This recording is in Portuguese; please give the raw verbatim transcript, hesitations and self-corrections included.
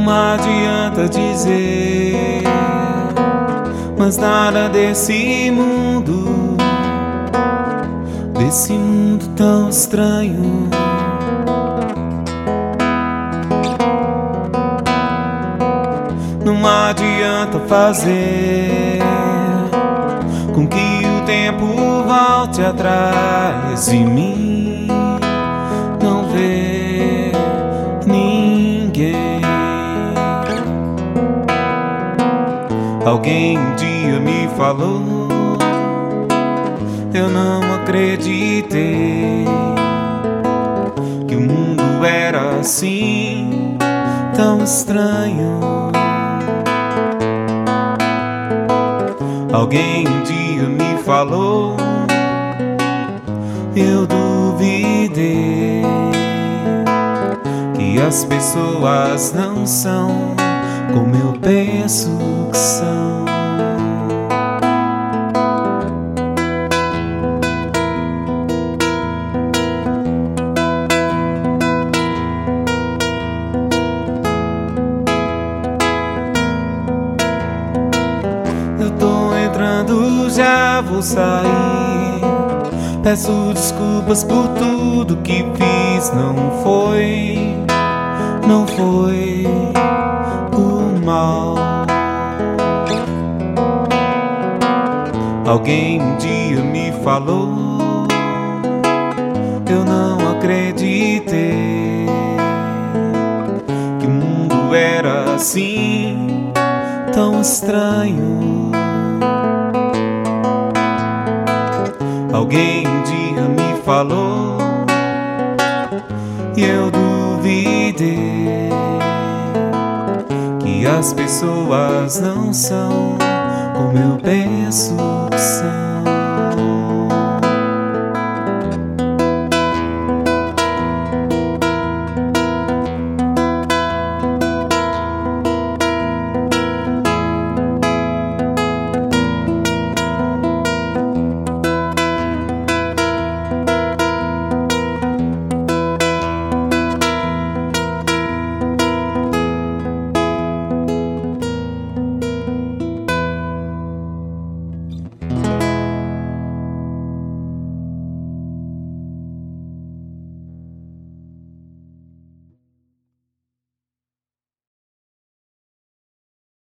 Não adianta dizer, mas nada desse mundo, desse mundo tão estranho. Não adianta fazer com que o tempo volte atrás de mim, não ver ninguém. Alguém um dia me falou, eu não acreditei, que o mundo era assim, tão estranho. Alguém um dia me falou, eu duvidei, que as pessoas não são como eu penso que são. Eu tô entrando, já vou sair. Peço desculpas por tudo que fiz. Não foi, não foi o mal. Alguém um dia me falou, eu não acreditei, que o mundo era assim, tão estranho. Alguém um dia me falou e eu duvidei, que as pessoas não são como eu penso que são.